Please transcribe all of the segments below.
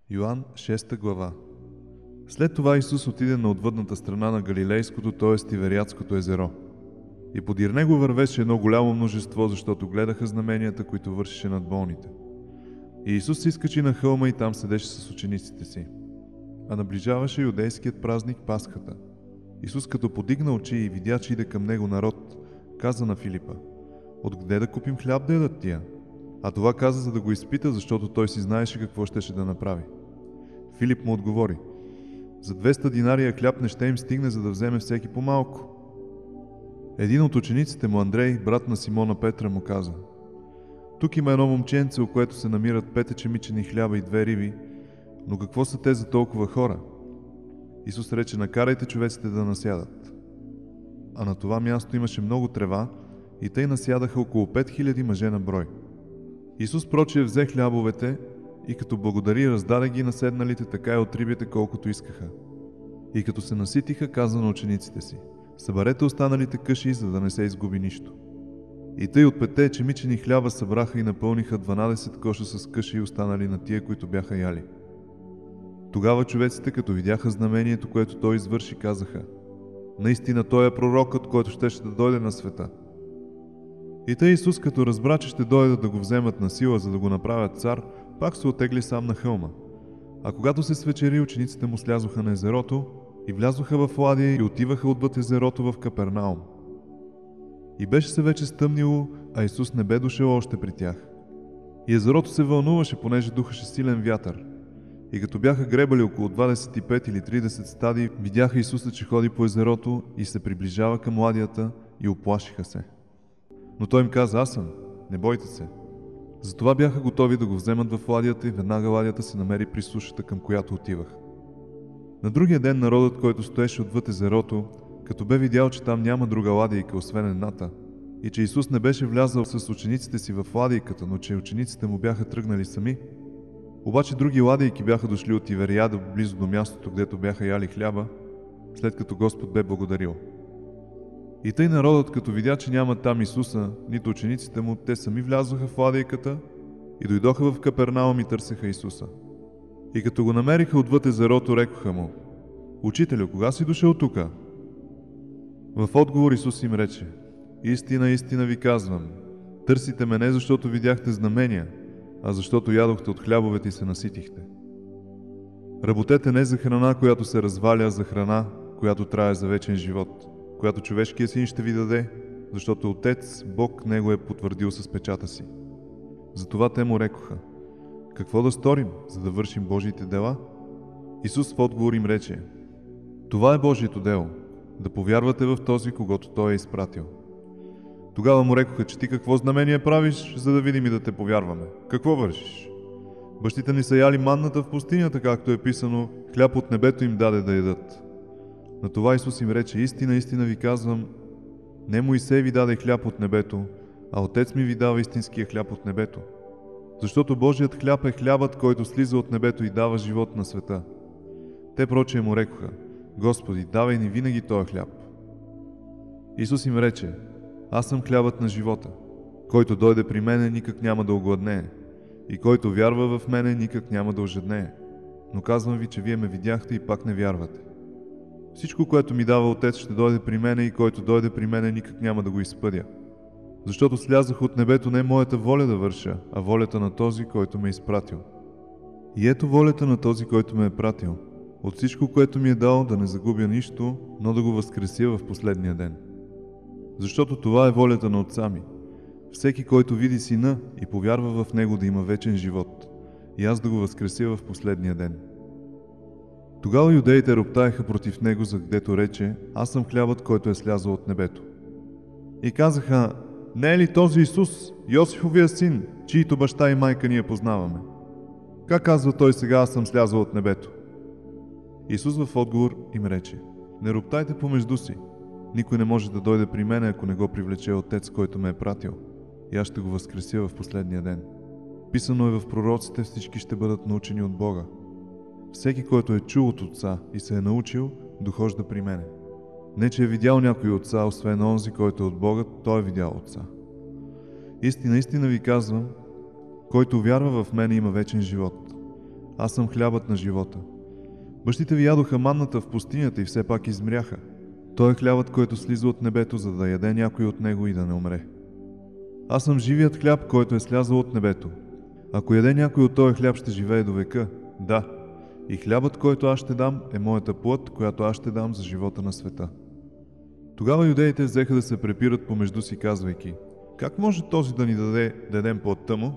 Йоан 6 глава. След това Исус отиде на отвъдната страна на Галилейското, т.е. Тивериадското езеро. И подир него вървеше едно голямо множество, защото гледаха знаменията, които вършеше над болните. И Исус се изкачи на хълма и там седеше с учениците си. А наближаваше юдейският празник Пасхата. Исус, като подигна очи и видя, че иде към него народ, каза на Филипа: „Откъде да купим хляб да ядат тия?“ А това каза, за да го изпита, защото той си знаеше какво щеше да направи. Филип му отговори: „За 200 динария хляб не ще им стигне, за да вземе всеки по малко.“ Един от учениците му, Андрей, брат на Симона Петра, му каза: „Тук има едно момченце, у което се намират 5 ечемичени хляба и 2 риби, но какво са те за толкова хора?“ Исус рече: „Накарайте човеците да насядат.“ А на това място имаше много трева и тъй насядаха около 5000 мъже на брой. Исус прочее взе хлябовете и като благодари, раздаде ги на седналите, така и от рибите, колкото искаха. И като се наситиха, каза на учениците си: „Съберете останалите къши, за да не се изгуби нищо.“ И тъй от 5 ечемичени хляба събраха и напълниха 12 коша с къши, останали на тия, които бяха яли. Тогава човеците, като видяха знамението, което той извърши, казаха: „Наистина той е пророкът, който щеше да дойде на света.“ И тъй Исус, като разбра, че ще дойдат да го вземат на сила, за да го направят цар, пак се отегли сам на хълма. А когато се свечери, учениците му слязоха на езерото и влязоха в ладия и отиваха отвъд езерото в Капернаум. И беше се вече стъмнило, а Исус не бе дошъл още при тях. И езерото се вълнуваше, понеже духаше силен вятър. И като бяха гребали около 25 или 30 стадии, видяха Исуса, че ходи по езерото и се приближава към ладията и уплашиха се. Но той им каза: „Аз съм, не бойте се.“ Затова бяха готови да го вземат в ладията и веднага ладията се намери при сушата, към която отивах. На другия ден народът, който стоеше отвъд езерото, като бе видял, че там няма друга ладийка, освен едната, и че Исус не беше влязъл с учениците си в ладийката, но че учениците му бяха тръгнали сами, обаче други ладийки бяха дошли от Тивериада близо до мястото, гдето бяха яли хляба, след като Господ бе благодарил. И тъй народът, като видя, че няма там Исуса, нито учениците му, те сами влязоха в ладийката и дойдоха в Капернаум и търсеха Исуса. И като го намериха отвъд езерото, рекоха му: „Учителю, кога си дошъл тука?“ В отговор Исус им рече: „Истина, истина ви казвам, търсите ме не защото видяхте знамения, а защото ядохте от хлябовете и се наситихте. Работете не за храна, която се разваля, а за храна, която трае за вечен живот, която човешкият син ще ви даде, защото Отец, Бог, него е потвърдил с печата си.“ Затова те му рекоха: „Какво да сторим, за да вършим Божиите дела?“ Исус в отговор им рече: „Това е Божието дело, да повярвате в този, когото Той е изпратил.“ Тогава му рекоха: „Че ти какво знамение правиш, за да видим и да те повярваме? Какво вършиш? Бащите ни са яли манната в пустинята, както е писано: хляб от небето им даде да ядат.“ На това Исус им рече: „Истина, истина ви казвам, не Моисей ви даде хляб от небето, а Отец ми ви дава истинския хляб от небето. Защото Божият хляб е хлябът, който слиза от небето и дава живот на света.“ Те прочее му рекоха: „Господи, давай ни винаги този хляб.“ Исус им рече: „Аз съм хлябът на живота. Който дойде при мене, никак няма да огладнее, и който вярва в мене, никак няма да ожеднее. Но казвам ви, че вие ме видяхте и пак не вярвате. Всичко, което ми дава Отец, ще дойде при мене, и който дойде при мене, никак няма да го изпъдя. Защото слязах от небето не моята воля да върша, а волята на този, който ме е изпратил. И ето волята на този, който ме е пратил, от всичко, което ми е дал, да не загубя нищо, но да го възкреся в последния ден. Защото това е волята на Отца ми, всеки, който види Сина и повярва в Него, да има вечен живот, и аз да го възкреся в последния ден.“ Тогава юдеите роптаеха против Него, за гдето рече: „Аз съм хлябът, който е слязъл от небето.“ И казаха: „Не е ли този Исус, Йосифовия син, чието баща и майка ние познаваме? Как казва той сега: аз съм слязъл от небето?“ Исус в отговор им рече: „Не роптайте помежду си. Никой не може да дойде при мене, ако не го привлече Отец, който ме е пратил, и аз ще го възкреся в последния ден. Писано е в пророците: всички ще бъдат научени от Бога. Всеки, който е чул от Отца и се е научил, дохожда при мене. Не, че е видял някой Отца, освен онзи, който е от Бога, той е видял Отца. Истина, истина ви казвам, който вярва в мене, има вечен живот. Аз съм хлябът на живота. Бащите ви ядоха манната в пустинята и все пак измряха. Той е хлябът, който слиза от небето, за да яде някой от него и да не умре. Аз съм живият хляб, който е слязал от небето. Ако яде някой от този хляб, ще живее до века. Да, и хлябът, който аз ще дам, е моята плът, която аз ще дам за живота на света. Тогава юдеите взеха да се препират помежду си, казвайки: как може този да ни даде да ядем плътта му?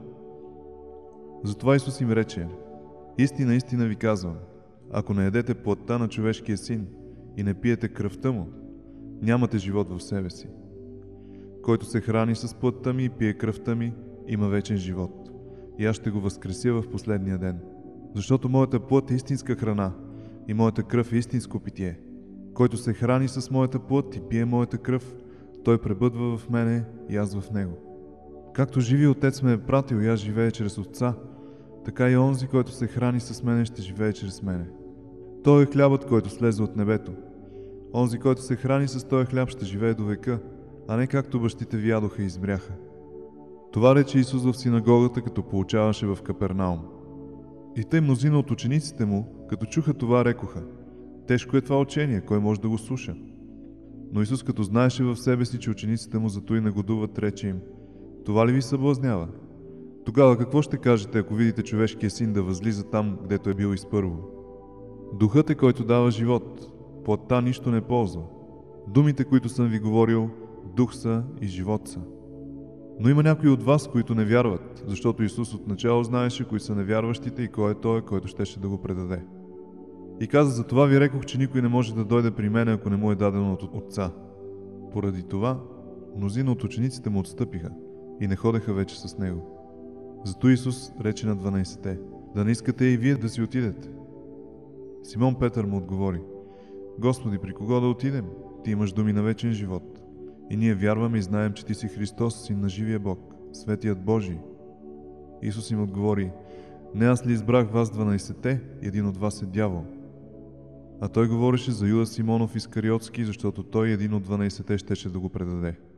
Затова Исус им рече: истина, истина ви казвам, ако не ядете плътта на човешкия син и не пиете кръвта му, нямате живот в себе си. Който се храни с плътта ми и пие кръвта ми, има вечен живот, и аз ще го възкреся в последния ден. Защото моята плът е истинска храна и моята кръв е истинско питие. Който се храни с моята плът и пие моята кръв, той пребъдва в мене и аз в него. Както живи Отец ме е пратил и аз живея чрез Отца, така и онзи, който се храни с мене, ще живее чрез мене. Той е хлябът, който слезе от небето. Онзи, който се храни с този хляб, ще живее до века, а не както бащите ви ядоха и измряха. Това рече Исус в синагогата, като получаваше в Капернаум. И тъй мнозина от учениците му, като чуха това, рекоха: тежко е това учение, кой може да го слуша? Но Исус, като знаеше в себе си, че учениците му зато и негодуват, рече им: това ли ви съблазнява? Тогава какво ще кажете, ако видите човешкия син да възлиза там, гдето е бил изпърво? Духът е, който дава живот, плътта нищо не ползва. Думите, които съм ви говорил, дух са и живот са. Но има някои от вас, които не вярват, защото Исус отначало знаеше кои са невярващите и кой е той, който щеше да го предаде. И каза: затова ви рекох, че никой не може да дойде при мене, ако не му е дадено от Отца. Поради това, мнозина от учениците му отстъпиха и не ходеха вече с него. Зато Исус рече на 12-те: да не искате и вие да си отидете. Симон Петър му отговори: Господи, при кого да отидем? Ти имаш думи на вечен живот. И ние вярваме и знаем, че Ти си Христос, Син на живия Бог, Светият Божий. Исус им отговори: не аз ли избрах вас 12-те, един от вас е дявол? А той говореше за Юда Симонов Искариотски, защото той един от 12-те щеше да го предаде.